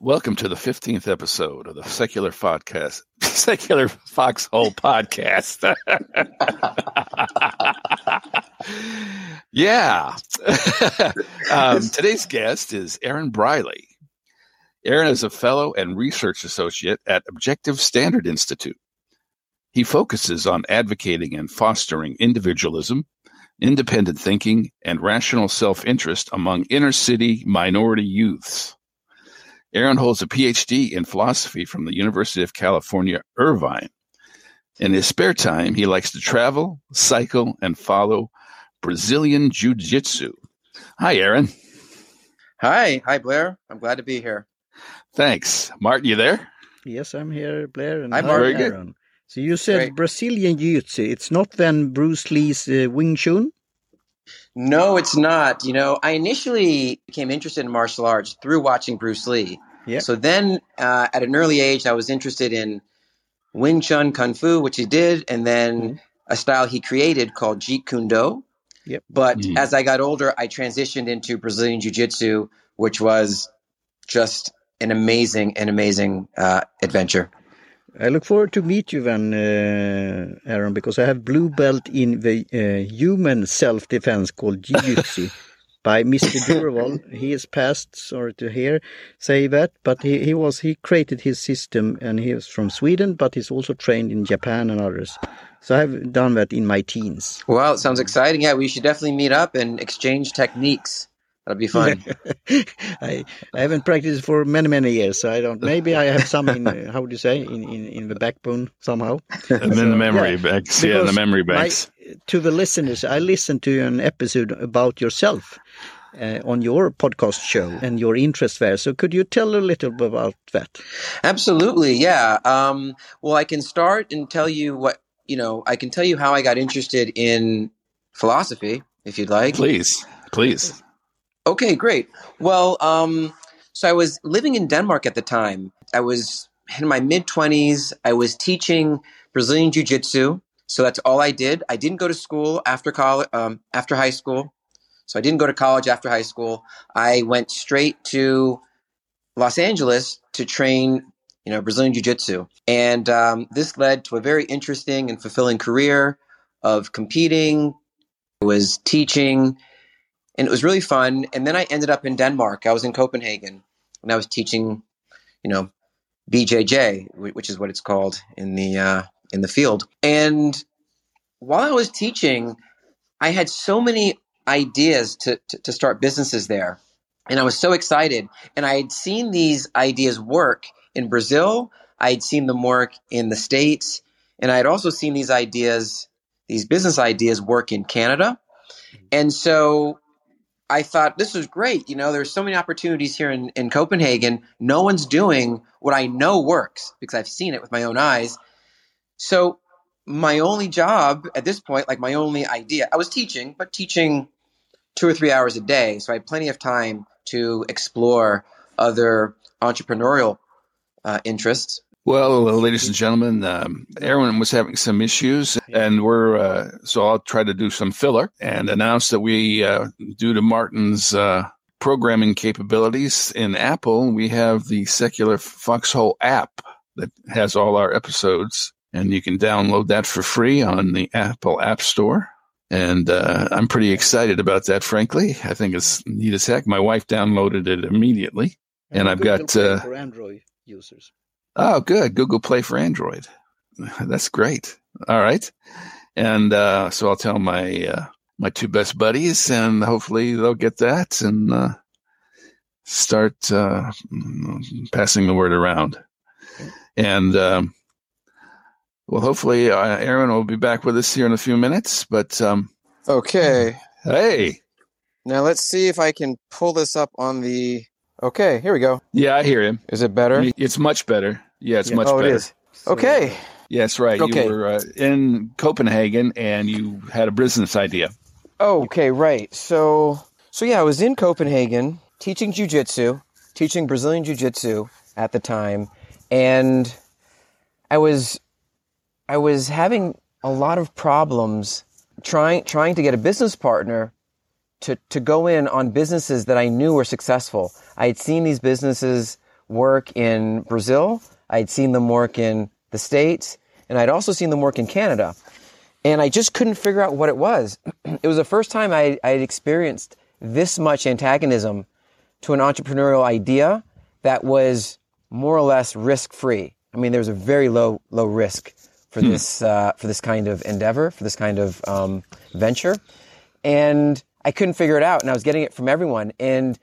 Welcome to the 15th episode of the Secular Foxhole Podcast. Yeah. Today's guest is Aaron Briley. Aaron is a fellow and research associate at Objective Standard Institute. He focuses on advocating and fostering individualism, independent thinking, and rational self-interest among inner-city minority youths. Aaron holds a PhD in philosophy from the University of California, Irvine. In his spare time, he likes to travel, cycle, and follow Brazilian Jiu-Jitsu. Hi, Aaron. Hi, Blair. I'm glad to be here. Thanks. Martin, you there? Yes, I'm here, Blair. And hi, Martin. Very good. So you said Brazilian Jiu-Jitsu. It's not then Bruce Lee's Wing Chun? No, it's not. You know, I initially became interested in martial arts through watching Bruce Lee. Yeah. So then at an early age, I was interested in Wing Chun Kung Fu, which he did, and then a style he created called Jeet Kune Do. Yep. But as I got older, I transitioned into Brazilian Jiu-Jitsu, which was just an amazing adventure. I look forward to meet you then, Aaron, because I have blue belt in the human self-defense called Jiu-Jitsu by Mr. Durval. He is passed, sorry to say that, but he created his system, and he is from Sweden, but he's also trained in Japan and others. So I've done that in my teens. Well, it sounds exciting. Yeah, we should definitely meet up and exchange techniques. That'll be fun. I haven't practiced for many years, so I don't. Maybe I have some in how would you say in the backbone somehow. And then the memory banks. Yeah, the memory banks. To the listeners, I listened to an episode about yourself on your podcast show and your interest there. So could you tell a little bit about that? Absolutely, yeah. Well, I can start and tell you I can tell you how I got interested in philosophy, if you'd like. Please. Okay, great. Well, so I was living in Denmark at the time. I was in my mid-20s. I was teaching Brazilian Jiu-Jitsu. So that's all I did. I didn't go to school after high school. So I didn't go to college after high school. I went straight to Los Angeles to train, Brazilian Jiu-Jitsu. And this led to a very interesting and fulfilling career of competing. I was teaching. And it was really fun. And then I ended up in Denmark. I was in Copenhagen, and I was teaching, BJJ, which is what it's called in the field. And while I was teaching, I had so many ideas to start businesses there. And I was so excited. And I had seen these ideas work in Brazil. I had seen them work in the States. And I had also seen these business ideas work in Canada. And so I thought, this was great. There's so many opportunities here in Copenhagen. No one's doing what I know works because I've seen it with my own eyes. So my only job at this point, like my only idea, I was teaching, but teaching 2 or 3 hours a day. So I had plenty of time to explore other entrepreneurial interests. Well, ladies and gentlemen, Aaron was having some issues, and so I'll try to do some filler and announce that we, due to Martin's programming capabilities in Apple, we have the Secular Foxhole app that has all our episodes, and you can download that for free on the Apple App Store. And I'm pretty excited about that, frankly. I think it's neat as heck. My wife downloaded it immediately, and I've got for Android users. Oh, good. Google Play for Android. That's great. All right. And so I'll tell my two best buddies, and hopefully they'll get that and start passing the word around. And hopefully Aaron will be back with us here in a few minutes. But okay. Hey. Now let's see if I can pull this up on the. Okay, here we go. Yeah, I hear him. Is it better? It's much better. Yeah, it's much better. It is. Okay. Yes, right. Okay. You were in Copenhagen, and you had a business idea. Okay, right. So yeah, I was in Copenhagen teaching jiu-jitsu, teaching Brazilian jiu-jitsu at the time, and I was having a lot of problems trying to get a business partner to go in on businesses that I knew were successful. I had seen these businesses work in Brazil. I'd seen them work in the States, and I'd also seen them work in Canada. And I just couldn't figure out what it was. It was the first time I'd experienced this much antagonism to an entrepreneurial idea that was more or less risk-free. I mean, there was a very low risk for this kind of endeavor, for this kind of venture. And I couldn't figure it out, and I was getting it from everyone. And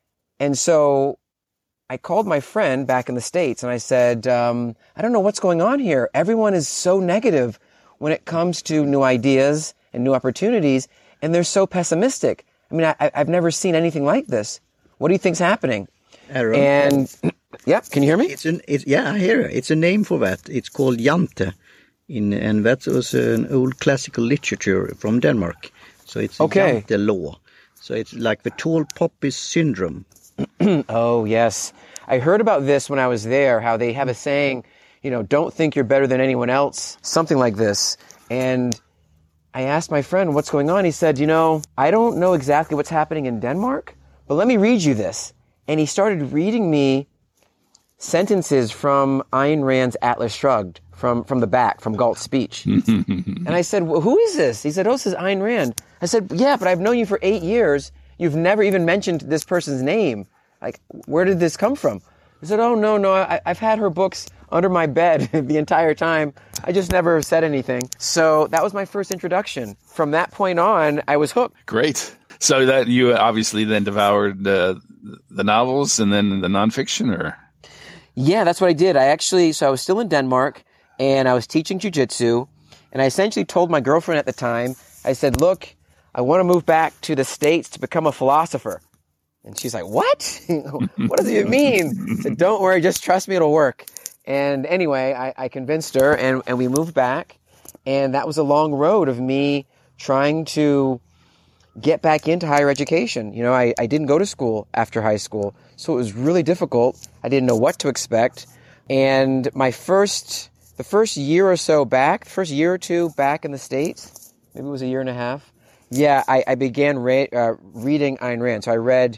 so I called my friend back in the States, and I said, I don't know what's going on here. Everyone is so negative when it comes to new ideas and new opportunities, and they're so pessimistic. I mean, I've never seen anything like this. What do you think's happening? Aaron, And yeah, can you hear me? Yeah, I hear it. It's a name for that. It's called Jante, and that was an old classical literature from Denmark. So it's Okay. Jante law. So it's like the tall poppy syndrome. Oh, yes. I heard about this when I was there, how they have a saying, don't think you're better than anyone else, something like this. And I asked my friend, what's going on? He said, I don't know exactly what's happening in Denmark, but let me read you this. And he started reading me sentences from Ayn Rand's Atlas Shrugged, from the back, from Galt's speech. And I said, well, who is this? He said, this is Ayn Rand. I said, yeah, but I've known you for 8 years. You've never even mentioned this person's name. Like, where did this come from? He said, oh, no, I've had her books under my bed the entire time. I just never said anything. So that was my first introduction. From that point on, I was hooked. Great. So that you obviously then devoured the novels and then the nonfiction, or? Yeah, that's what I did. I was still in Denmark, and I was teaching jiu-jitsu, and I essentially told my girlfriend at the time, I said, look, I want to move back to the States to become a philosopher. And she's like, what? What does it mean? I said, don't worry, just trust me, it'll work. And anyway, I convinced her, and we moved back, and that was a long road of me trying to get back into higher education. I didn't go to school after high school, so it was really difficult. I didn't know what to expect. And the first year or so back, the first year or two back in the States, maybe it was a year and a half, yeah, I began reading Ayn Rand. So I read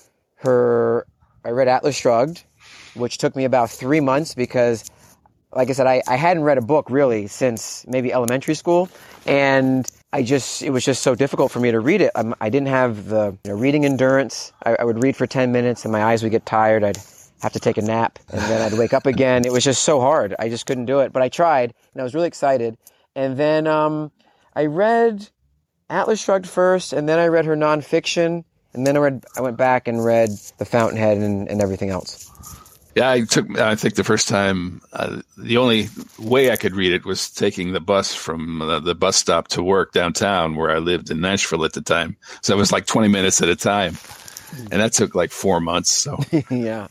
Atlas Shrugged, which took me about 3 months because, like I said, I hadn't read a book really since maybe elementary school, and it was just so difficult for me to read it. I didn't have the reading endurance. I would read for 10 minutes and my eyes would get tired. I'd have to take a nap and then I'd wake up again. It was just so hard. I just couldn't do it, but I tried and I was really excited. And then I read Atlas Shrugged first, and then I read her nonfiction, and then I went back and read The Fountainhead and everything else. Yeah, I think the first time, the only way I could read it was taking the bus from the bus stop to work downtown where I lived in Nashville at the time. So it was like 20 minutes at a time. And that took like 4 months. So yeah.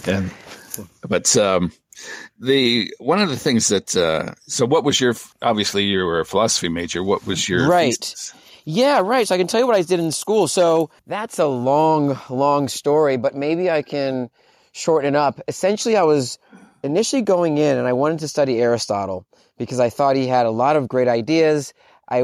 But one of the things that, so what was obviously you were a philosophy major. What was your thesis? Yeah, right. So I can tell you what I did in school. So that's a long story, but maybe I can shorten it up. Essentially, I was initially going in and I wanted to study Aristotle because I thought he had a lot of great ideas. I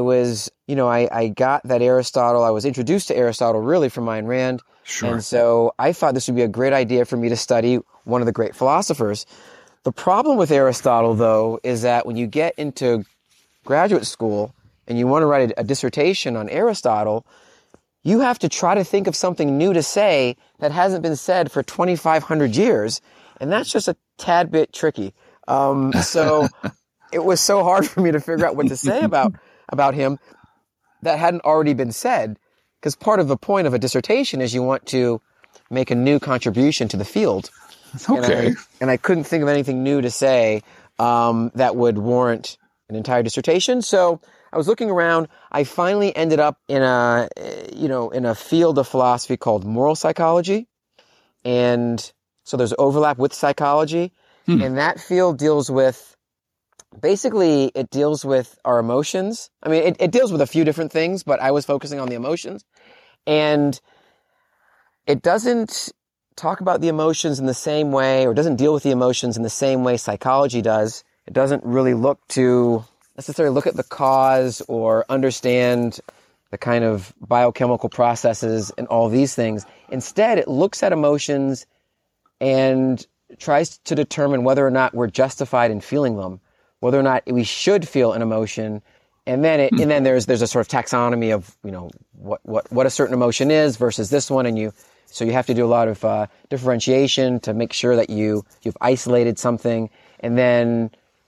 got that Aristotle. I was introduced to Aristotle really from Ayn Rand. Sure. And so I thought this would be a great idea for me to study one of the great philosophers. The problem with Aristotle, though, is that when you get into graduate school and you want to write a dissertation on Aristotle, you have to try to think of something new to say that hasn't been said for 2,500 years. And that's just a tad bit tricky. So it was so hard for me to figure out what to say about him that hadn't already been said. Because part of the point of a dissertation is you want to make a new contribution to the field. Okay. And I couldn't think of anything new to say that would warrant an entire dissertation. So I was looking around. I finally ended up in a field of philosophy called moral psychology. And so there's overlap with psychology. And that field deals with, basically, it deals with our emotions. I mean, it deals with a few different things, but I was focusing on the emotions. And it doesn't talk about the emotions in the same way, or doesn't deal with the emotions in the same way psychology does. It doesn't really necessarily look at the cause or understand the kind of biochemical processes and all these things. Instead, it looks at emotions and tries to determine whether or not we're justified in feeling them, whether or not we should feel an emotion. And then there's a sort of taxonomy of, what a certain emotion is versus this one. So you have to do a lot of differentiation to make sure that you've isolated something, and then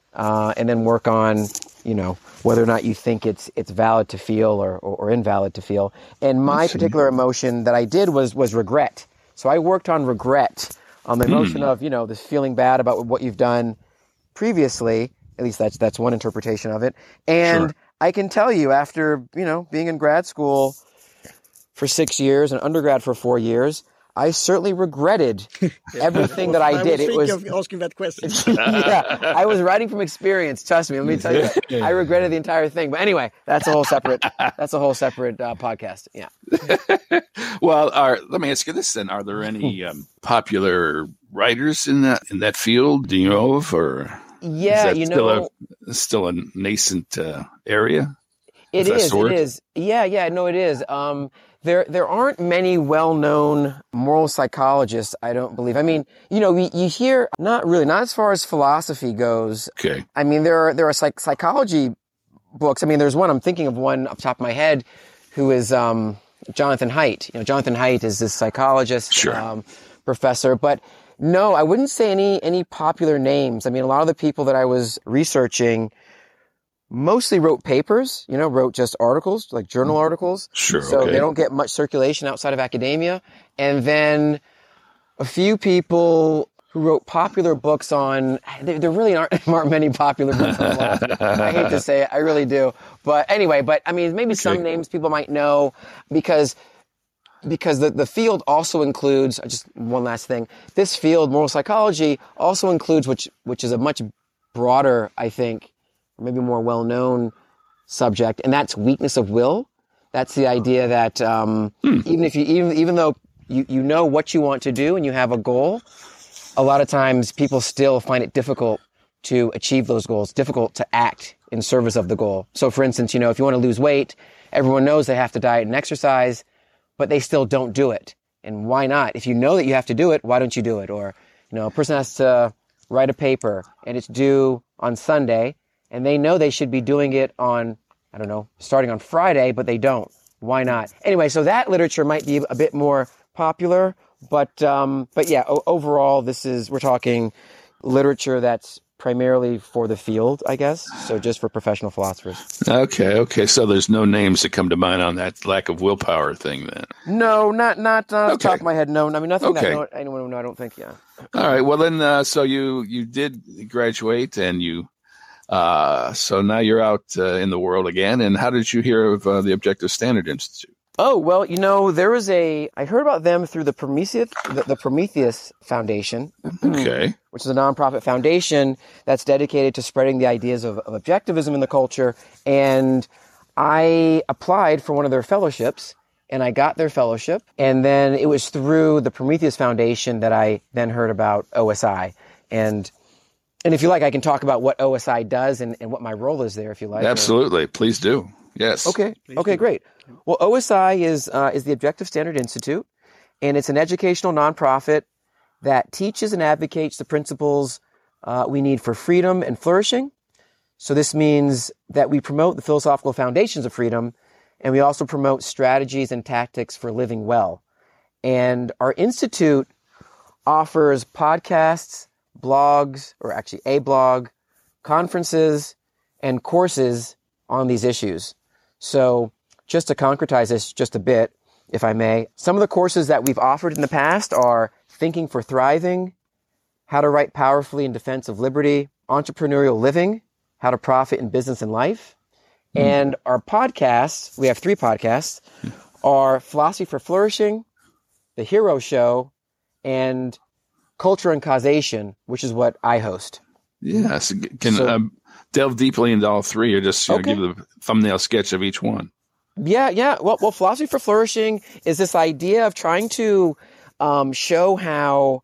work on, whether or not you think it's valid to feel or invalid to feel. And my particular emotion that I did was regret. So I worked on regret, on the emotion of, this feeling bad about what you've done previously. At least that's one interpretation of it. And sure. I can tell you, after, being in grad school for 6 years and undergrad for 4 years, I certainly regretted everything that I did. I was thinking of asking that question. Yeah, I was writing from experience. Trust me. Let me tell you, I regretted the entire thing. But anyway, that's a whole separate podcast. Yeah. Well, let me ask you this then: are there any popular writers in that field? Do you know of, or yeah, is that still a nascent area? It is. Yeah. No, it is. There aren't many well-known moral psychologists, I don't believe. I mean, you hear, not as far as philosophy goes. Okay. I mean, there are psychology books. I mean, there's one, I'm thinking of one off the top of my head, who is Jonathan Haidt. Jonathan Haidt is this psychologist, sure. Professor. But no, I wouldn't say any popular names. I mean, a lot of the people that I was researching mostly wrote papers, wrote just articles, like journal articles. Sure. So okay. They don't get much circulation outside of academia. And then a few people who wrote popular books on, there really aren't many popular books on philosophy. I hate to say it, I really do. But anyway, I mean, maybe some names people might know because the field also includes, just one last thing, this field, moral psychology, also includes, which is a much broader, I think, maybe more well-known subject, and that's weakness of will. That's the idea that even though you know what you want to do and you have a goal, a lot of times people still find it difficult to achieve those goals, difficult to act in service of the goal. So, for instance, if you want to lose weight, everyone knows they have to diet and exercise, but they still don't do it. And why not? If you know that you have to do it, why don't you do it? Or, a person has to write a paper and it's due on Sunday, and they know they should be doing it on, starting on Friday, but they don't. Why not? Anyway, so that literature might be a bit more popular, but yeah, overall, we're talking literature that's primarily for the field, I guess. So just for professional philosophers. Okay. So there's no names that come to mind on that lack of willpower thing then? No, not off the top of my head. No, I mean, nothing that anyone would know, I don't think, yeah. All right. Well, then, so you did graduate and you, so now you're out in the world again. And how did you hear of the Objective Standard Institute? Oh, well, I heard about them through the Prometheus Foundation. Okay. Which is a nonprofit foundation that's dedicated to spreading the ideas of objectivism in the culture. And I applied for one of their fellowships, and I got their fellowship. And then it was through the Prometheus Foundation that I then heard about OSI. And if you like, I can talk about what OSI does and what my role is there, if you like. Absolutely. Please do. Yes. Okay. Okay, great. Well, OSI is the Objective Standard Institute, and it's an educational nonprofit that teaches and advocates the principles we need for freedom and flourishing. So this means that we promote the philosophical foundations of freedom, and we also promote strategies and tactics for living well. And our institute offers podcasts, blogs, or actually a blog, conferences, and courses on these issues. So just to concretize this just a bit, if I may, some of the courses that we've offered in the past are Thinking for Thriving, How to Write Powerfully in Defense of Liberty, Entrepreneurial Living, How to Profit in Business and Life. And our podcasts, we have 3 podcasts, are Philosophy for Flourishing, The Hero Show, and Culture and Causation, which is what I host. Yes. Delve deeply into all 3 or just give the thumbnail sketch of each one. Yeah. Well, Philosophy for Flourishing is this idea of trying to show how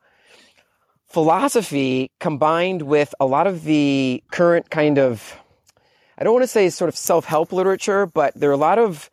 philosophy combined with a lot of the current kind of, I don't want to say sort of self-help literature, but there's a lot of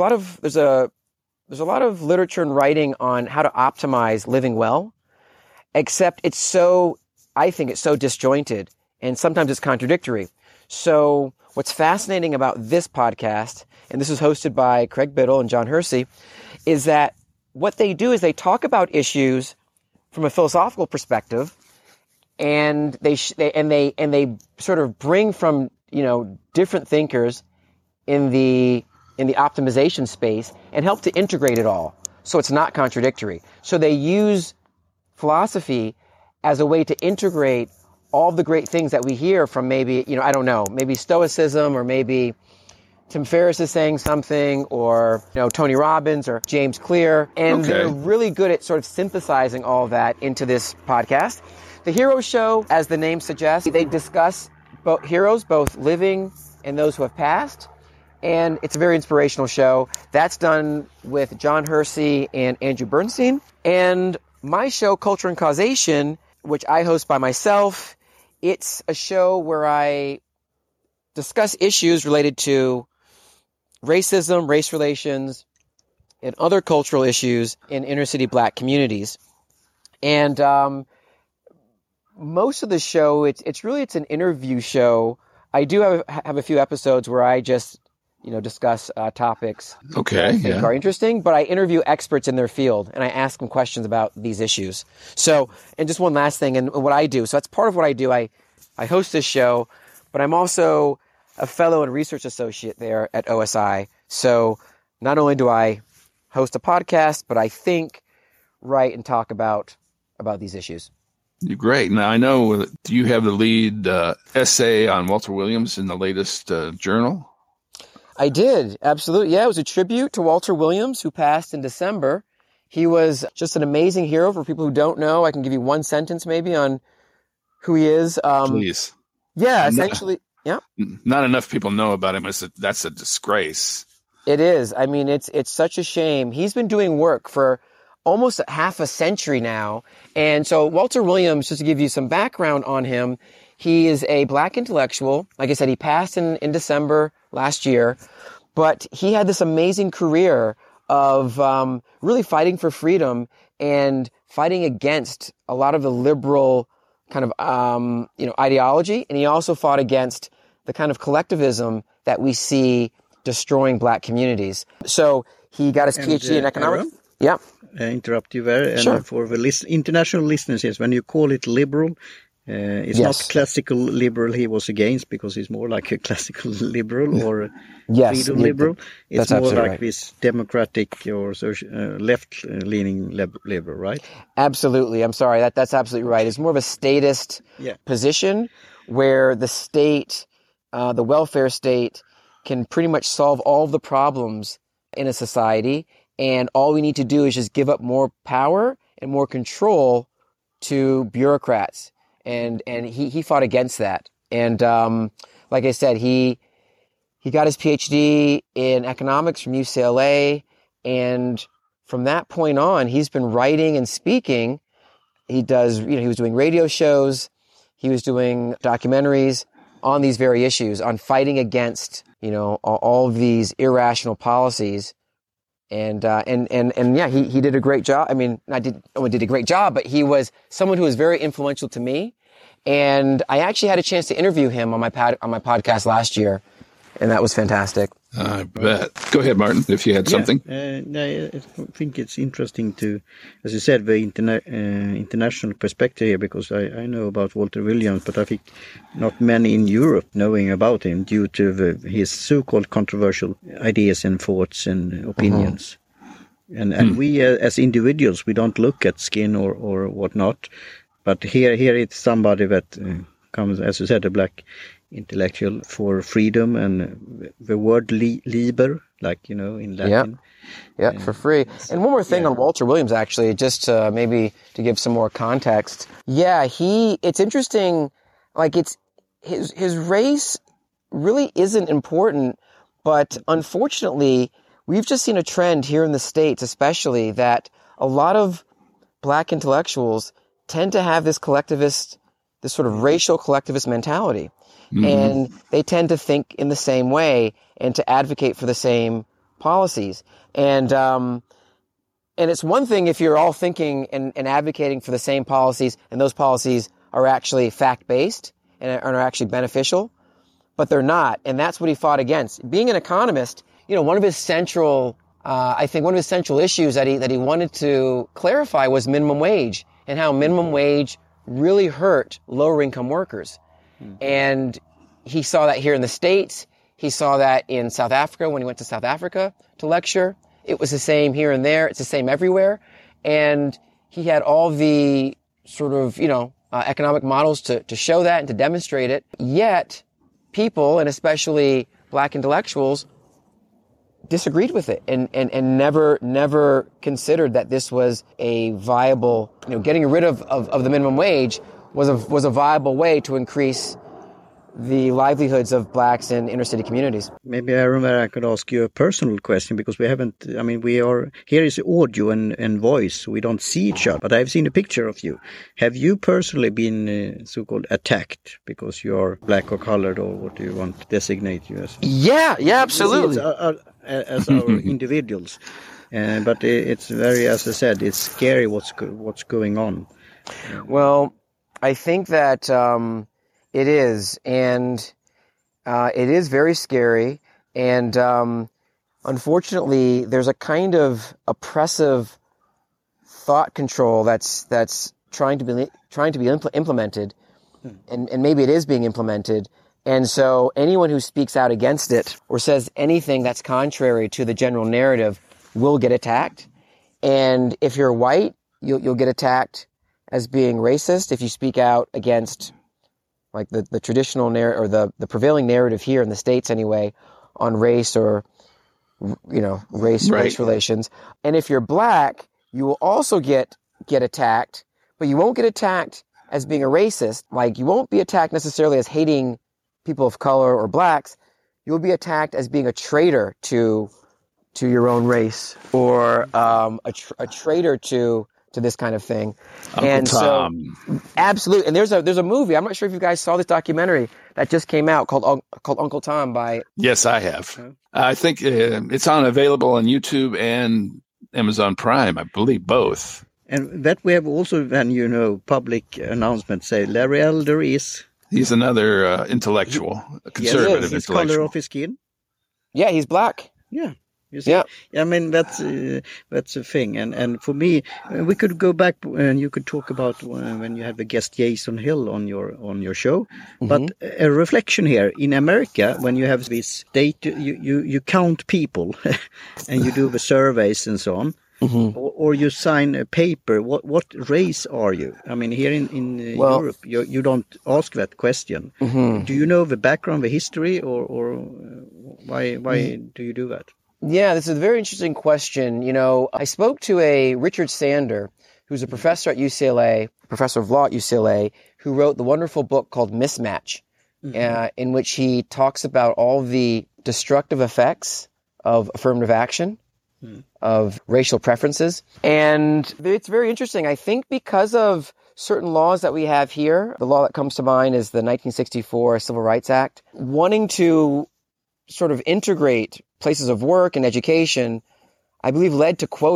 literature and writing on how to optimize living well. except I think it's so disjointed, and sometimes it's contradictory. So what's fascinating about this podcast, and this is hosted by Craig Biddle and John Hersey, is that what they do is they talk about issues from a philosophical perspective, and they sort of bring from, different thinkers in the optimization space and help to integrate it all, so it's not contradictory. So they use philosophy as a way to integrate all the great things that we hear from maybe Stoicism, or maybe Tim Ferriss is saying something, or Tony Robbins or James Clear, and they're really good at sort of synthesizing all that into this podcast. The Hero Show, as the name suggests, they discuss heroes, both living and those who have passed, and it's a very inspirational show. That's done with John Hersey and Andrew Bernstein. And my show, Culture and Causation, which I host by myself, it's a show where I discuss issues related to racism, race relations, and other cultural issues in inner city Black communities. And most of the show, it's an interview show. I do have a few episodes where I just discuss topics that I think are interesting, but I interview experts in their field and I ask them questions about these issues. So, and just one last thing, and what I do. So that's part of what I do. I host this show, but I'm also a fellow and research associate there at OSI. So not only do I host a podcast, but I think, write, and talk about these issues. Great. Now, I know you have the lead essay on Walter Williams in the latest journal. I did. Absolutely. Yeah, it was a tribute to Walter Williams, who passed in December. He was just an amazing hero. For people who don't know, I can give you one sentence maybe on who he is. Please. Yeah, essentially. Yeah. Not enough people know about him. That's a disgrace. It is. I mean, it's such a shame. He's been doing work for almost half a century now. And so Walter Williams, just to give you some background on him, he is a Black intellectual. Like I said, he passed in December last year, but he had this amazing career of really fighting for freedom and fighting against a lot of the liberal kind of ideology, and he also fought against the kind of collectivism that we see destroying Black communities. So he got his PhD in economics. Aaron, yeah. Interrupt you there. Sure. And for the international listeners, yes, when you call it liberal, it's not classical liberal he was against, because he's more like a classical liberal or freedom liberal. It's more like this democratic or left-leaning liberal, right? Absolutely. I'm sorry. That's absolutely right. It's more of a statist position where the state, the welfare state, can pretty much solve all of the problems in a society, and all we need to do is just give up more power and more control to bureaucrats. And he fought against that. And like I said, he got his PhD in economics from UCLA, and from that point on, he's been writing and speaking. He was doing radio shows, he was doing documentaries on these very issues, on fighting against all of these irrational policies. And he did a great job. I mean, did a great job, but he was someone who was very influential to me. And I actually had a chance to interview him on my podcast last year, and that was fantastic. I bet. Go ahead, Martin, if you had something. I think it's interesting to, as you said, the international perspective here, because I know about Walter Williams, but I think not many in Europe knowing about him due to his so-called controversial ideas and thoughts and opinions. And we as individuals, we don't look at skin or whatnot, but here it's somebody that comes, as you said, a Black intellectual for freedom, and the word liber, like in Latin. Yeah, for free. And one more thing on Walter Williams, actually, just maybe to give some more context. Yeah, it's interesting. Like his race really isn't important, but unfortunately, we've just seen a trend here in the States, especially, that a lot of Black intellectuals tend to have this sort of racial collectivist mentality. Mm-hmm. And they tend to think in the same way and to advocate for the same policies. And And it's one thing if you're all thinking and advocating for the same policies, and those policies are actually fact-based and are actually beneficial, but they're not. And that's what he fought against. Being an economist, one of his central, issues that he wanted to clarify was minimum wage, and how minimum wage really hurt lower income workers. And he saw that here in the States. He saw that in South Africa when he went to South Africa to lecture. It was the same here and there. It's the same everywhere. And he had all the sort of, economic models to show that and to demonstrate it. Yet people, and especially black intellectuals, disagreed with it and never considered that this was a viable, getting rid of the minimum wage was a viable way to increase the livelihoods of blacks in inner city communities. Maybe I could ask you a personal question, because we are, here is audio and voice. We don't see each other, but I've seen a picture of you. Have you personally been so-called attacked because you're black or colored, or what do you want to designate you as? Yeah, absolutely. As our individuals. But it's very, as I said, it's scary what's going on. Well, I think that it is, and it is very scary, and unfortunately, there's a kind of oppressive thought control that's trying to be implemented, and maybe it is being implemented. And so anyone who speaks out against it or says anything that's contrary to the general narrative will get attacked. And if you're white, you'll get attacked as being racist if you speak out against like the traditional narrative, or the prevailing narrative here in the States anyway, on race or, race relations. And if you're black, you will also get attacked, but you won't get attacked as being a racist. Like, you won't be attacked necessarily as hating people of color or blacks. You'll be attacked as being a traitor to your own race, or a traitor to this kind of thing. Uncle Tom. So, absolutely. And there's a movie. I'm not sure if you guys saw this documentary that just came out called Uncle Tom by. Yes, I have. I think it's available on YouTube and Amazon Prime. I believe both. And that we have also, when public announcements say Larry Elder is. He's another intellectual, conservative his intellectual. Color of his skin. Yeah, he's black. Yeah. You see? Yeah. I mean, that's a thing. And for me, we could go back and you could talk about when you had the guest Jason Hill on your show. Mm-hmm. But a reflection here in America, when you have this data, you count people and you do the surveys and so on. Mm-hmm. Or you sign a paper. What race are you? I mean, here in Europe, you don't ask that question. Mm-hmm. Do you know the background, the history, or why do you do that? Yeah, this is a very interesting question. I spoke to a Richard Sander, who's a professor at UCLA, professor of law at UCLA, who wrote the wonderful book called Mismatch, in which he talks about all the destructive effects of affirmative action, of racial preferences. And it's very interesting. I think because of certain laws that we have here, the law that comes to mind is the 1964 Civil Rights Act, wanting to sort of integrate places of work and education, I believe led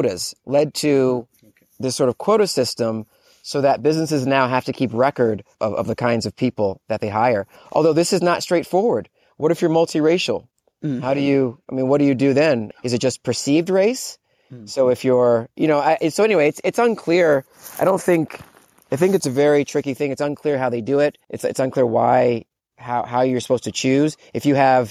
to this sort of quota system, so that businesses now have to keep record of the kinds of people that they hire. Although this is not straightforward. What if you're multiracial? How do you, what do you do then? Is it just perceived race? So if you're, so anyway, it's unclear. I think it's a very tricky thing. It's unclear how they do it. It's unclear how you're supposed to choose. If you have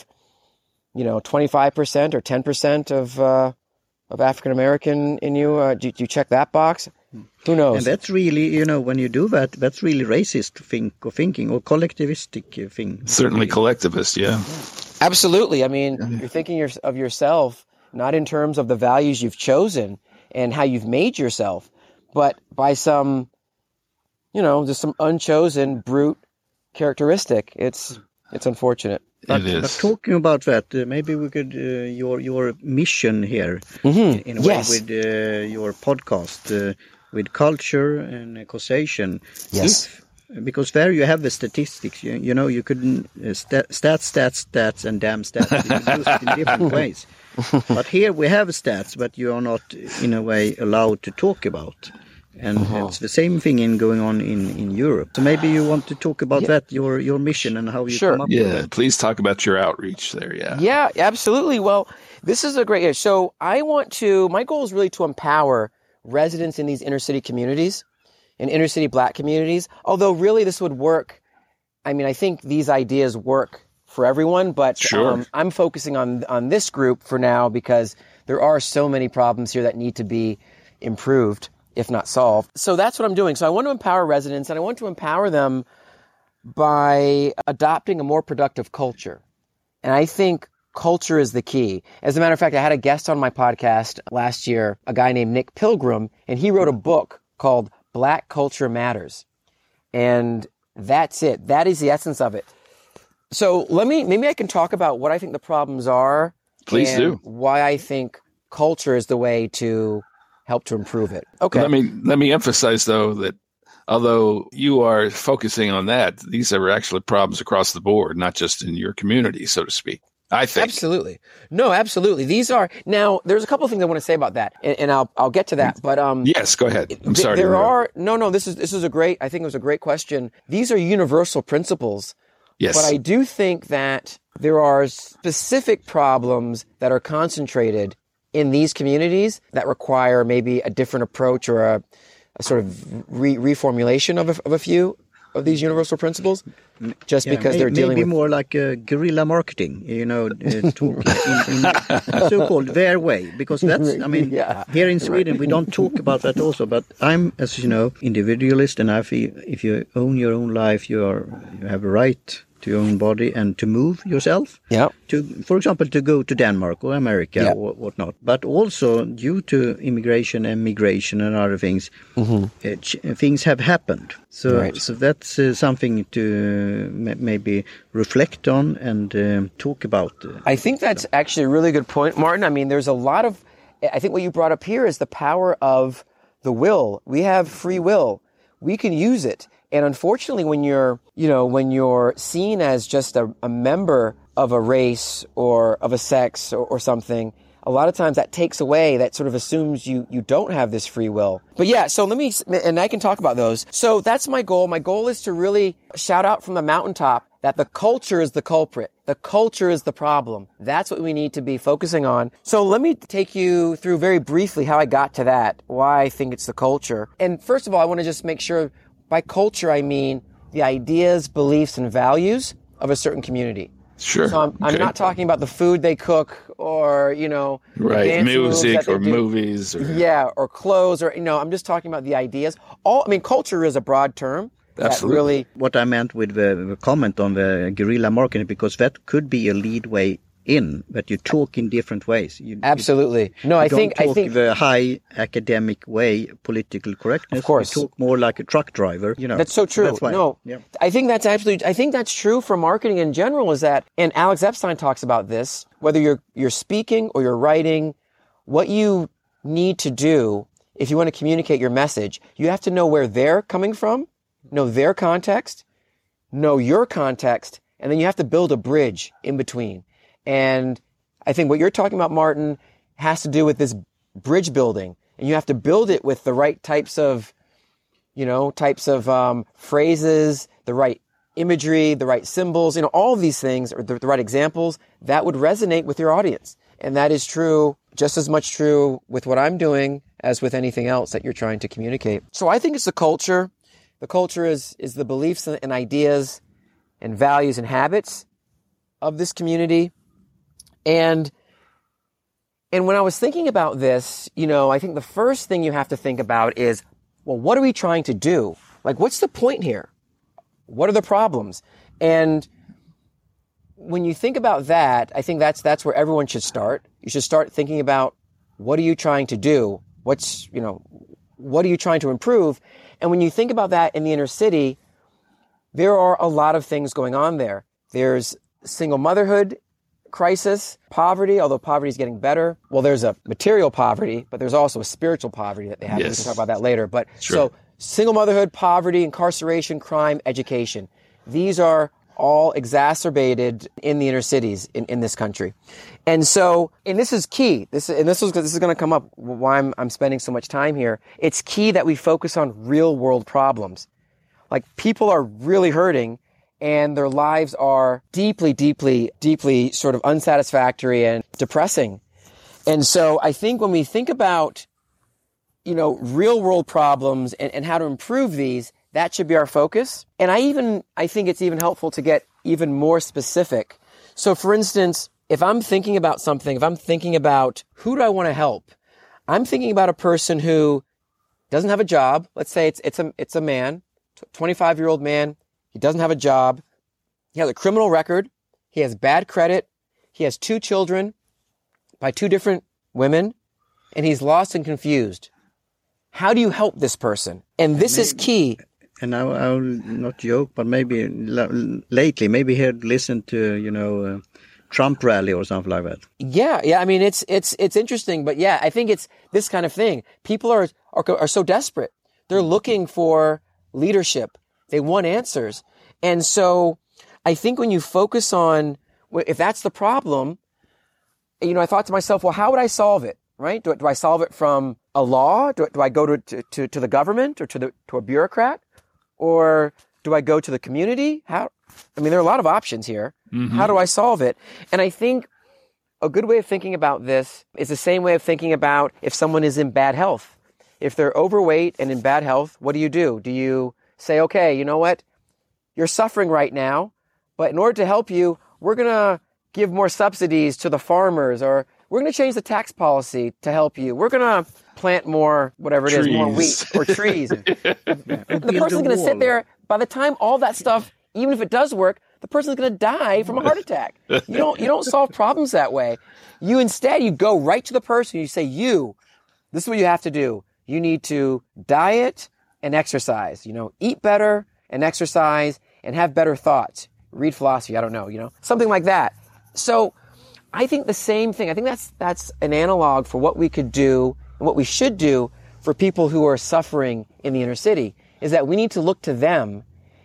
25% or 10% of African American in you, do you check that box? Who knows? And that's really, when you do that, that's really racist thinking or collectivistic thing. Certainly collectivist, yeah. Absolutely. You're thinking of yourself not in terms of the values you've chosen and how you've made yourself, but by some, just some unchosen brute characteristic. It's unfortunate. But talking about that, maybe we could your mission here in a way with your podcast with culture and causation. Yes. Because there you have the statistics. You could stats and damn stats. You can use it in different ways. But here we have stats, but you are not, in a way, allowed to talk about. And it's the same thing going on in Europe. So maybe you want to talk about that, your mission and how you come up with that. Please talk about your outreach there. Yeah, absolutely. Well, this is a great, so my goal is really to empower residents in these inner city communities, in inner city Black communities. Although really this would work. I mean, I think these ideas work for everyone, but I'm focusing on this group for now because there are so many problems here that need to be improved, if not solved. So that's what I'm doing. So I want to empower residents, and I want to empower them by adopting a more productive culture. And I think culture is the key. As a matter of fact, I had a guest on my podcast last year, a guy named Nick Pilgrim, and he wrote a book called Black Culture Matters. And that's it. That is the essence of it. So maybe I can talk about what I think the problems are. Please do. Why I think culture is the way to help to improve it. Okay. Let me emphasize though that although you are focusing on that, these are actually problems across the board, not just in your community, so to speak. I think. Absolutely. No, absolutely. These are now. There's a couple of things I want to say about that, and I'll get to that. But yes, go ahead. I'm sorry. This is a great. I think it was a great question. These are universal principles. Yes. But I do think that there are specific problems that are concentrated in these communities that require maybe a different approach or a sort of reformulation of a few of these universal principles, just because they're dealing with more like guerrilla marketing, talk in so-called their way, because that's, here in Sweden we don't talk about that also. But I'm, as you know, individualist, and I feel if you own your own life, you have a right to your own body and to move yourself. Yeah. For example, to go to Denmark or America or whatnot. But also due to immigration and migration and other things, things have happened. So that's something to maybe reflect on and talk about. I think that's actually a really good point, Martin. I mean, there's a lot of, I think what you brought up here is the power of the will. We have free will. We can use it. And unfortunately, when you're seen as just a member of a race or of a sex or something, a lot of times that takes away, that sort of assumes you don't have this free will. But yeah, so and I can talk about those. So that's my goal. My goal is to really shout out from the mountaintop that the culture is the culprit. The culture is the problem. That's what we need to be focusing on. So let me take you through very briefly how I got to that, why I think it's the culture. And first of all, I want to just make sure, by culture, I mean the ideas, beliefs, and values of a certain community. Sure. So I'm not talking about the food they cook or, music or movies. Or clothes or, I'm just talking about the ideas. Culture is a broad term. Absolutely. What I meant with the comment on the guerrilla marketing, because that could be a lead way in, but you talk in different ways. Absolutely. I think the high academic way, political correctness. Of course. You talk more like a truck driver. That's so true. I think that's true for marketing in general. Is that, and Alex Epstein talks about this. Whether you're speaking or you're writing, what you need to do if you want to communicate your message, you have to know where they're coming from, know their context, know your context, and then you have to build a bridge in between. And I think what you're talking about, Martin, has to do with this bridge building. And you have to build it with the right types of phrases, the right imagery, the right symbols, all of these things, or the right examples that would resonate with your audience. And that is true, just as much true with what I'm doing as with anything else that you're trying to communicate. So I think it's the culture. The culture is the beliefs and ideas and values and habits of this community. And when I was thinking about this, I think the first thing you have to think about is, well, what are we trying to do? Like, what's the point here? What are the problems? And when you think about that, I think that's where everyone should start. You should start thinking about, what are you trying to do? What are you trying to improve? And when you think about that in the inner city, there are a lot of things going on there. There's single motherhood crisis, poverty, although poverty is getting better. Well, there's a material poverty, but there's also a spiritual poverty that they have. Yes. We can talk about that later. But So single motherhood, poverty, incarceration, crime, education. These are all exacerbated in the inner cities in this country. And so, and this is key. This is going to come up why I'm spending so much time here. It's key that we focus on real world problems. Like, people are really hurting and their lives are deeply, deeply, deeply sort of unsatisfactory and depressing. And so I think when we think about, real world problems and how to improve these, that should be our focus. And I think it's even helpful to get even more specific. So for instance, if I'm thinking about something, if I'm thinking about who do I want to help, I'm thinking about a person who doesn't have a job. Let's say it's a man, 25-year-old man. He doesn't have a job. He has a criminal record. He has bad credit. He has 2 children by 2 different women, and he's lost and confused. How do you help this person? And this is key. And I'll not joke, but maybe lately, maybe he had listened to, Trump rally or something like that. Yeah. I mean, it's interesting, but yeah, I think it's this kind of thing. People are so desperate. They're looking for leadership. They want answers. And so I think when you focus on, if that's the problem, I thought to myself, well, how would I solve it? Right? Do I solve it from a law? Do I go to the government or to a bureaucrat? Or do I go to the community? There are a lot of options here. Mm-hmm. How do I solve it? And I think a good way of thinking about this is the same way of thinking about if someone is in bad health. If they're overweight and in bad health, what do? Do you say, okay, you know what? You're suffering right now, but in order to help you, we're going to give more subsidies to the farmers, or we're going to change the tax policy to help you. We're going to plant more, whatever it is, more wheat or trees. The person's going to sit there. By the time all that stuff, even if it does work, the person's going to die from a heart attack. You don't solve problems that way. You go right to the person. You say, this is what you have to do. You need to diet and exercise. Eat better and exercise and have better thoughts. Read philosophy. I don't know. Something like that. So I think the same thing. I think that's an analog for what we could do and what we should do for people who are suffering in the inner city, is that we need to look to them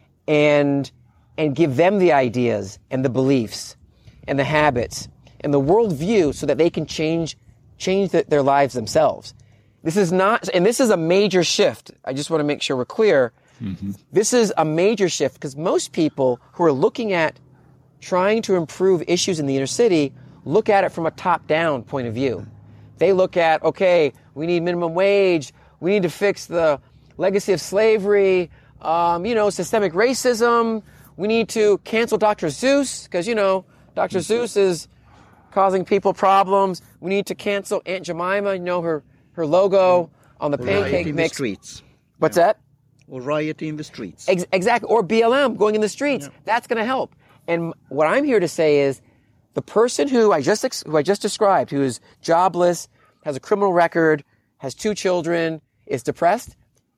and give them the ideas and the beliefs and the habits and the worldview so that they can change their lives themselves. This is a major shift. I just want to make sure we're clear. Mm-hmm. This is a major shift because most people who are looking at trying to improve issues in the inner city look at it from a top-down point of view. They look at, okay, we need minimum wage, we need to fix the legacy of slavery, systemic racism, we need to cancel Dr. Seuss, because, Dr. Seuss is causing people problems. We need to cancel Aunt Jemima, her logo on the pancake mix. In the streets. What's that? Or riot in the streets. Exactly. Or BLM, going in the streets. Yeah. That's going to help. And what I'm here to say is the person who I just described, who is jobless, has a criminal record, has 2 children, is depressed,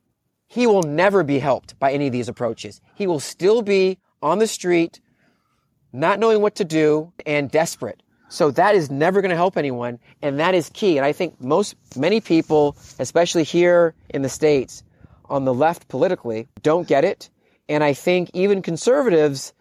he will never be helped by any of these approaches. He will still be on the street, not knowing what to do, and desperate. So that is never going to help anyone, and that is key. And I think many people, especially here in the States, on the left politically, don't get it. And I think even conservatives,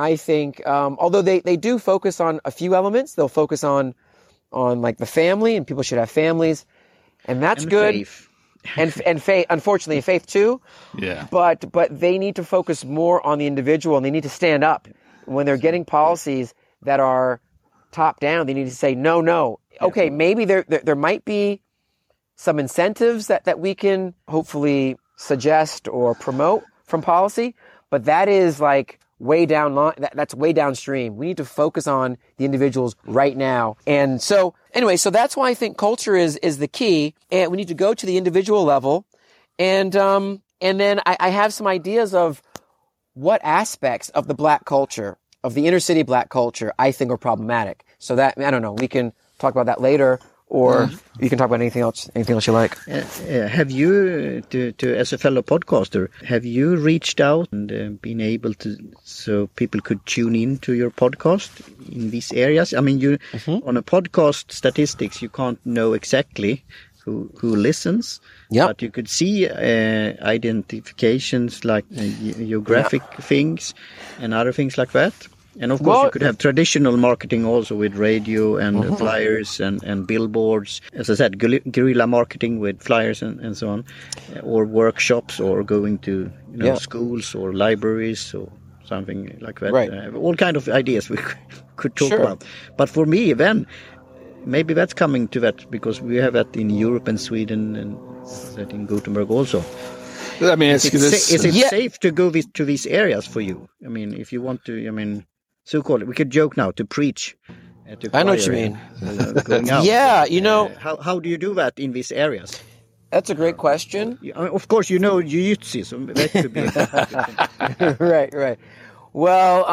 although they do focus on a few elements, they'll focus on like the family, and people should have families, and that's good. Faith. and faith, unfortunately, faith too. Yeah. But they need to focus more on the individual, and they need to stand up when they're getting policies that are top down. They need to say no. Okay, maybe there might be some incentives that we can hopefully suggest or promote from policy, but that is like way down. That's way downstream. We need to focus on the individuals right now. And so anyway, so that's why I think culture is the key, and we need to go to the individual level. And then I have some ideas of what aspects of the black culture, of the inner city black culture, I think are problematic. So that, I don't know, we can talk about that later, or you can talk about anything else you like. Have you, as a fellow podcaster, have you reached out and been able to, so people could tune in to your podcast in these areas? I mean, on a podcast statistics, you can't know exactly who listens. Yep. But you could see identifications like geographic things and other things like that. And of course, you could have traditional marketing also with radio and flyers and billboards. As I said, guerrilla marketing with flyers and so on, or workshops, or going to schools or libraries or something like that. Right. All kind of ideas we could talk about. But for me, then maybe that's coming to that, because we have that in Europe and Sweden and that in Gothenburg also. I mean, is it safe to go to these areas for you? I mean, if you want to, so-called, we could joke now, to preach. I know what you mean. Going out. Yeah, how do you do that in these areas? That's a great question. Of course, jiu-jitsu, so that could be right. Well,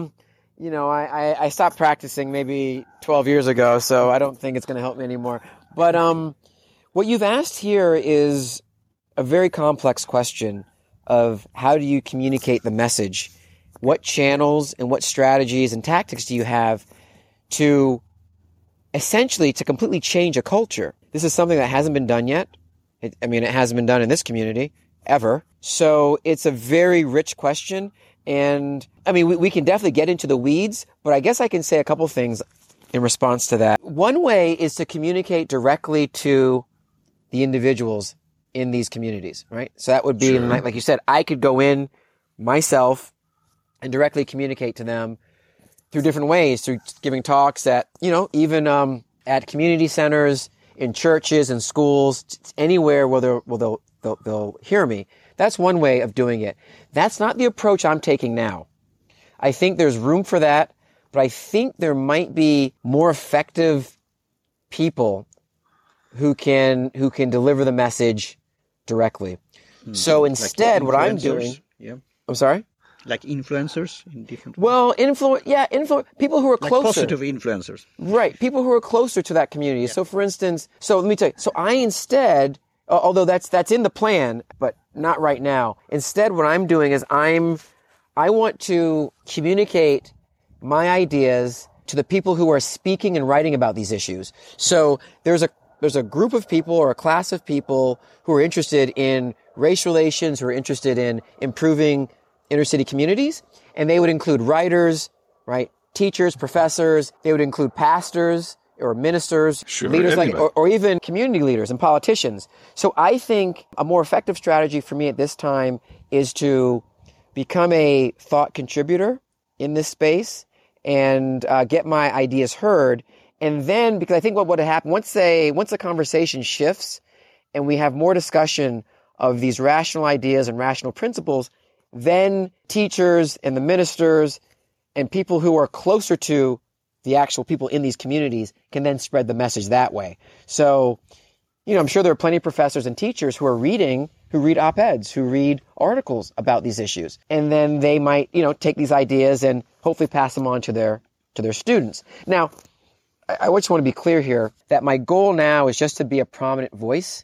I stopped practicing maybe 12 years ago, so I don't think it's going to help me anymore. But what you've asked here is a very complex question of how do you communicate the message? What channels and what strategies and tactics do you have to essentially to completely change a culture? This is something that hasn't been done yet. It hasn't been done in this community ever. So it's a very rich question. And we can definitely get into the weeds, but I guess I can say a couple things in response to that. One way is to communicate directly to the individuals in these communities, right? So that would be, like you said, I could go in myself and directly communicate to them through different ways, through giving talks at, even at community centers, in churches and schools, anywhere where they'll hear me. That's one way of doing it. That's not the approach I'm taking now. I think there's room for that, but I think there might be more effective people who can deliver the message directly. So instead, what I'm doing, I'm sorry? Like influencers in different. Well, people who are closer. Like positive influencers. Right. People who are closer to that community. Yeah. So for instance, let me tell you, so I instead, although that's in the plan, but not right now. Instead, what I'm doing is I want to communicate my ideas to the people who are speaking and writing about these issues. So there's a group of people or a class of people who are interested in race relations, who are interested in improving inner city communities, and they would include writers, right? Teachers, professors. They would include pastors or ministers, leaders or even community leaders and politicians. So I think a more effective strategy for me at this time is to become a thought contributor in this space and get my ideas heard. And then, because I think what would happen once the conversation shifts and we have more discussion of these rational ideas and rational principles, then teachers and the ministers and people who are closer to the actual people in these communities can then spread the message that way. So, I'm sure there are plenty of professors and teachers who read op-eds, who read articles about these issues. And then they might, take these ideas and hopefully pass them on to their students. Now, I just want to be clear here that my goal now is just to be a prominent voice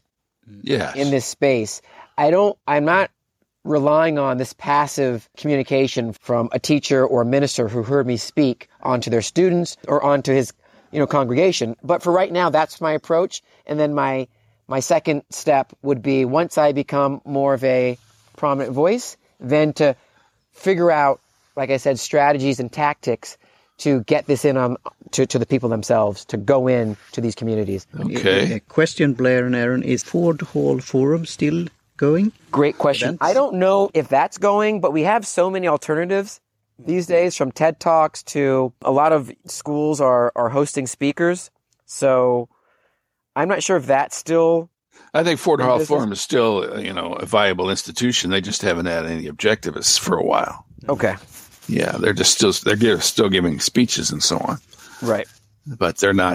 in this space. I'm not relying on this passive communication from a teacher or a minister who heard me speak onto their students or onto his, congregation. But for right now, that's my approach. And then my second step would be, once I become more of a prominent voice, then to figure out, like I said, strategies and tactics to get this in to the people themselves, to go in to these communities. Okay. Question, Blair and Aaron, is Ford Hall Forum still going? Great question. Events? I don't know if that's going, but we have so many alternatives these days, from TED Talks to a lot of schools are hosting speakers. So I'm not sure if that's still... I think Ford Hall Forum is still, a viable institution. They just haven't had any objectivists for a while. Okay. Yeah, they're still giving speeches and so on. Right. But they're not,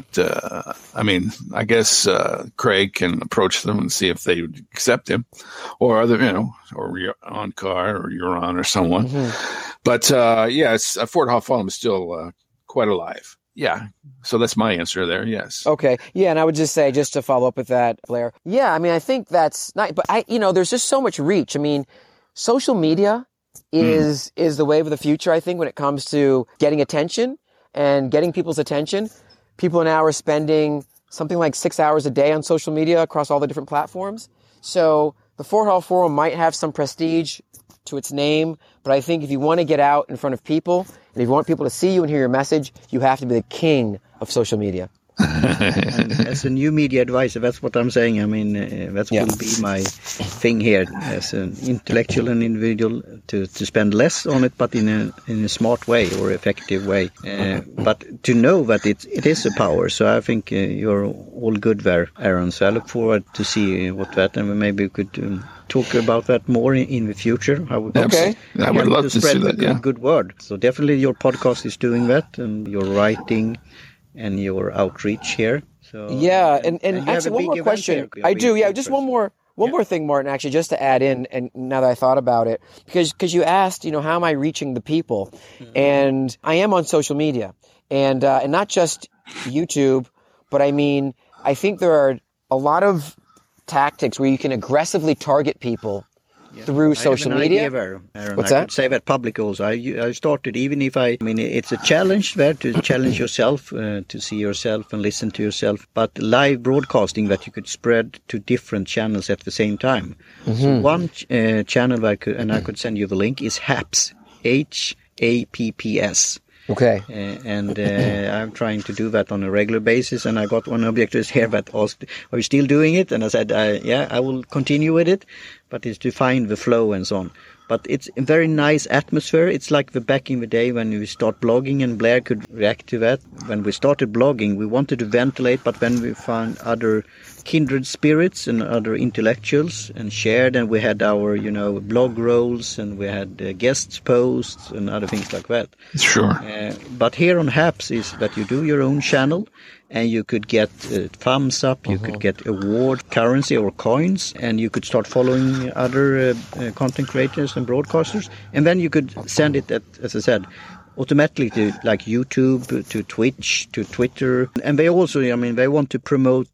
I guess Craig can approach them and see if they would accept him, or other, or OnCar or Euron or someone. Mm-hmm. But Ford Hall Forum is still quite alive. Yeah. So that's my answer there. Yes. Okay. Yeah. And I would just say, just to follow up with that, Blair. Yeah. I think that's nice, but there's just so much reach. Social media is the wave of the future, I think, when it comes to getting attention and getting people's attention. People now are spending something like 6 hours a day on social media across all the different platforms. So the Fort Hall Forum might have some prestige to its name, but I think if you want to get out in front of people, and if you want people to see you and hear your message, you have to be the king of social media. And as a new media advisor, that's what I'm saying. I mean, that will be my thing here as an intellectual and individual to spend less on it, but in a smart way or effective way. But to know that it is a power. So I think you're all good there, Aaron. So I look forward to see what that, and maybe we could talk about that more in the future. I would love to spread see that. a good word. So definitely your podcast is doing that, and your writing and your outreach here. So and actually one more question. I do, just one more thing, Martin, actually, just to add in, and now that I thought about it, because you asked, how am I reaching the people? Mm-hmm. And I am on social media, and not just YouTube, but I mean, I think there are a lot of tactics where you can aggressively target people through social media. Aaron. What's I that? could say that public also. I started, even if I mean, it's a challenge there to challenge yourself, to see yourself and listen to yourself, but live broadcasting that you could spread to different channels at the same time. Mm-hmm. So one channel I could send you the link is HAPS, HAPPS. Okay. I'm trying to do that on a regular basis, and I got one objectors here that asked, are you still doing it? And I said, I will continue with it, but it's to find the flow and so on. But it's a very nice atmosphere. It's like back in the day when we start blogging, and Blair could react to that. When we started blogging, we wanted to ventilate, but when we found other kindred spirits and other intellectuals and shared, and we had our, blog rolls, and we had guest posts and other things like that. Sure. But here on HAPS is that you do your own channel, and you could get thumbs up, you could get award currency or coins, and you could start following other content creators and broadcasters, and then you could send it, as I said, automatically to like YouTube, to Twitch, to Twitter. And they also, they want to promote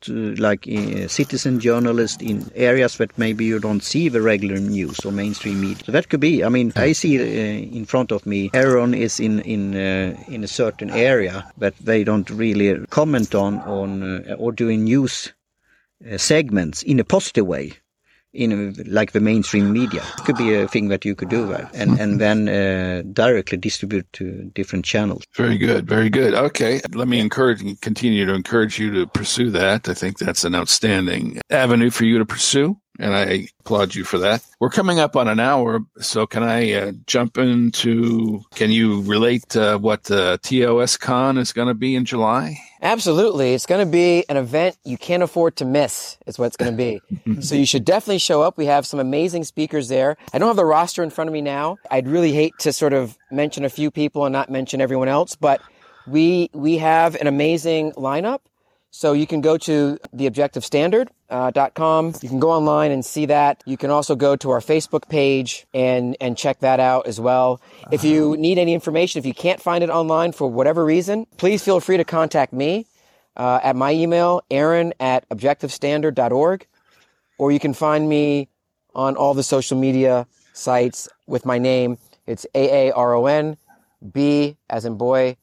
citizen journalists in areas that maybe you don't see the regular news or mainstream media. So that could be, I see in front of me, Aaron is in a certain area that they don't really comment on or doing news segments in a positive way. Like the mainstream media. It could be a thing that you could do that and then directly distribute to different channels. Very good. Very good. Okay. Let me continue to encourage you to pursue that. I think that's an outstanding avenue for you to pursue, and I applaud you for that. We're coming up on an hour, so can I jump into, can you relate what TOS Con is going to be in July? Absolutely. It's going to be an event you can't afford to miss, is what it's going to be. So you should definitely show up. We have some amazing speakers there. I don't have the roster in front of me now. I'd really hate to sort of mention a few people and not mention everyone else, but we have an amazing lineup. So you can go to theobjectivestandard.com. You can go online and see that. You can also go to our Facebook page and check that out as well. If you need any information, if you can't find it online for whatever reason, please feel free to contact me at my email, aaron@objectivestandard.org, or you can find me on all the social media sites with my name. It's AARON, B as in boy,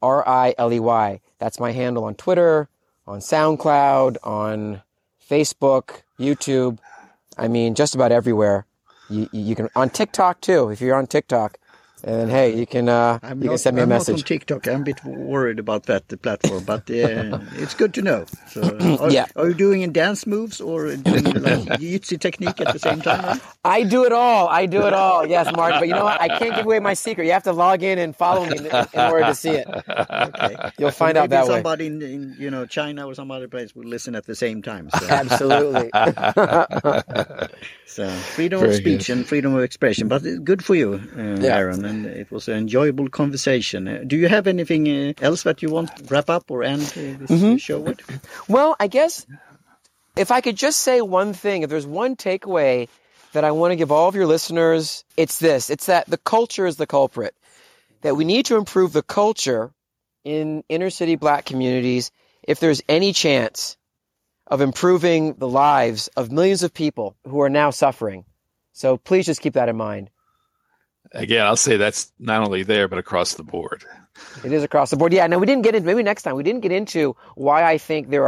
RILEY. That's my handle on Twitter, on SoundCloud, on Facebook, YouTube. Just about everywhere. You can, on TikTok too, if you're on TikTok. And hey, you can send me a message. I'm not on TikTok. I'm a bit worried about that, the platform, but it's good to know. So, are you doing dance moves or doing jiu-jitsu technique at the same time? Right? I do it all. Yes, Mark. But you know what? I can't give away my secret. You have to log in and follow me in order to see it. Okay. You'll find out that way. Somebody in China or some other place will listen at the same time. So. Absolutely. So freedom of speech and freedom of expression, but it's good for you, Aaron. And it was an enjoyable conversation. Do you have anything else that you want to wrap up or end this show with? Well, I guess if I could just say one thing, if there's one takeaway that I want to give all of your listeners, it's this. It's that the culture is the culprit. That we need to improve the culture in inner city Black communities if there's any chance of improving the lives of millions of people who are now suffering. So please just keep that in mind. Again, I'll say that's not only there, but across the board. It is across the board. Yeah, no, we didn't get into, maybe next time, we didn't get into why I think there are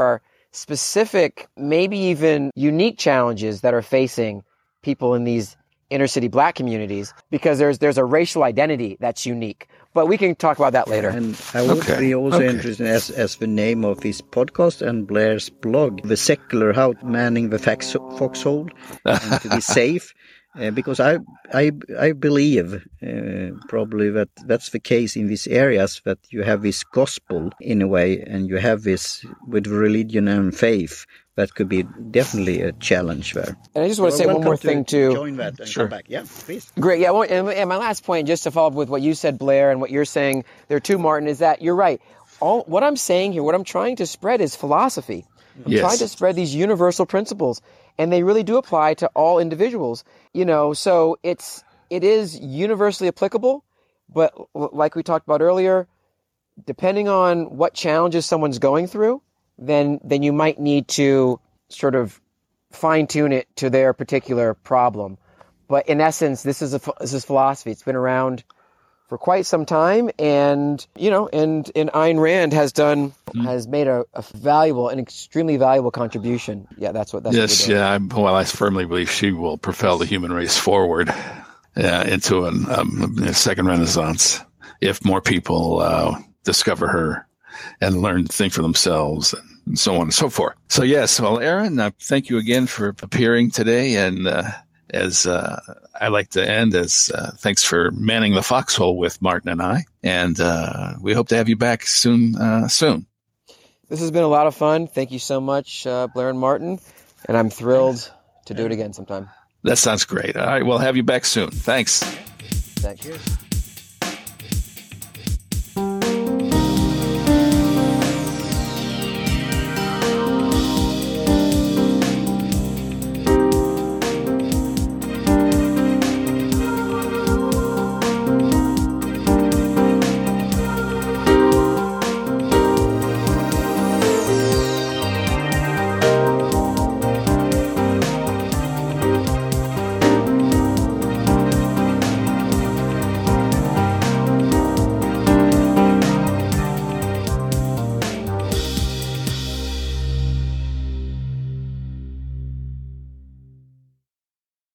specific, maybe even unique challenges that are facing people in these inner city Black communities, because there's a racial identity that's unique. But we can talk about that later. And I would be also interested as the name of his podcast and Blair's blog, The Secular, How Manning the Foxhole and to be safe. Because I believe probably that's the case in these areas, that you have this gospel in a way, and you have this with religion and faith. That could be definitely a challenge there. And I just want to say one more thing to join that and come back. Yeah, please. Great. Yeah. And my last point, just to follow up with what you said, Blair, and what you're saying there too, Martin, is that you're right. What I'm saying here, what I'm trying to spread is philosophy. I'm trying to spread these universal principles, and they really do apply to all individuals. So it is universally applicable, but like we talked about earlier, depending on what challenges someone's going through, then you might need to sort of fine tune it to their particular problem. But in essence, this is philosophy. It's been around for quite some time, and Ayn Rand has made a valuable, an extremely valuable contribution. Yeah, that's what. Yes, yeah. I firmly believe she will propel the human race forward into a second renaissance if more people discover her and learn to think for themselves, and so on and so forth. So yes, well, Aaron, thank you again for appearing today, and as I like to end, as thanks for manning the foxhole with Martin and I, and we hope to have you back soon. This has been a lot of fun. Thank you so much, Blair and Martin, and I'm thrilled to do it again sometime. That sounds great. All right, we'll have you back soon. Thanks. Thank you.